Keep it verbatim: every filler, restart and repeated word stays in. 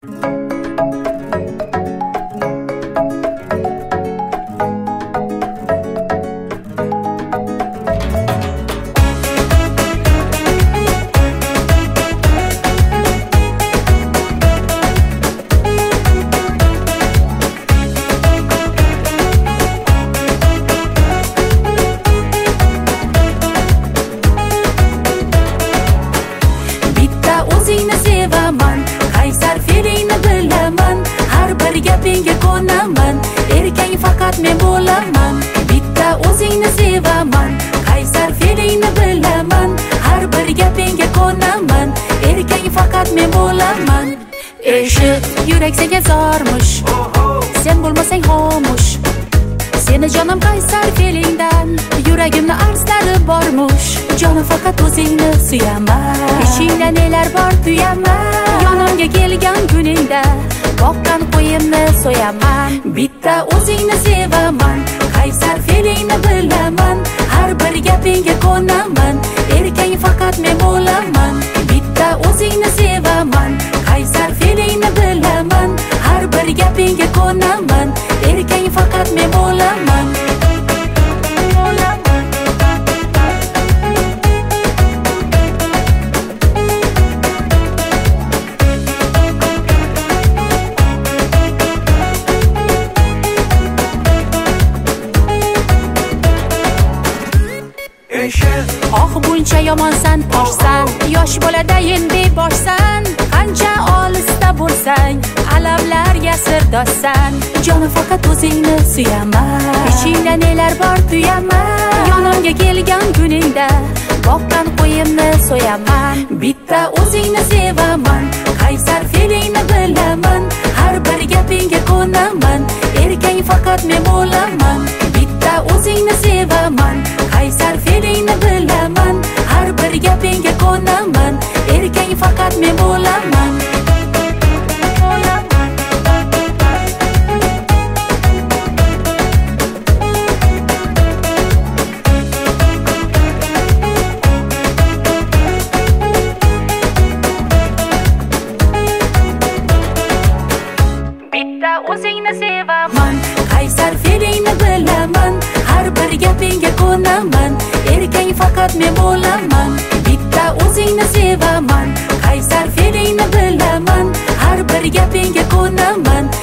O'zingni sevaman, qaysar fe'lingni bilaman, har bir gapingga ko'naman, erkang faqat men bo'laman. Bitta o'zingni sevaman, qaysar fe'lingni bilaman, har bir gapingga ko'naman, erkang faqat men bo'laman. Eshit, yurak senga zormush, sen bo'lmasang xomush. Seni jonim qaysar fe'lingdan, yuragimni arzlari bormush. Jonim faqat o'zingni suyaman, ichingda nelar bor tuyaman. Yonimga kelgan kuningda boqqan qo'yimni so'yaman. Bitta o'zingni sevaman, qaysar fe'lingni bilaman, har bir gapingga ko'naman, erkang faqat men bo'laman. Bitta o'zingni sevaman, qaysar fe'lingni bilaman, har bir gapingga ko'naman, erkang faqat men bo'laman. Oh buncha yomonsan, toshsan, yosh boladayin beboshsan, qancha olisda bo'lsang, alamlarga sirdoshsan. Jonim faqat o'zingni suyaman, ichingda nelar bor tuyaman. Yonimga kelgan kuningda boqqan qo'yimni so'yaman. Bitta o'zingni sevaman, qaysar fe'lingni bilaman, har bir gapingga ko'naman, erkang faqat men bo'laman. Bitta o'zingni sevaman, qaysar fe'lingni bilaman, har bir gapingga ko'naman, erkang faqat men bo'laman. Bitta o'zingni sevaman, qaysar fe'lingni bilaman, har bir gapingga ko'naman, erkang faqat men bo'laman. Bitta o'zingni sevaman, qaysar fe'lingni bilaman, har bir gapingga ko'naman,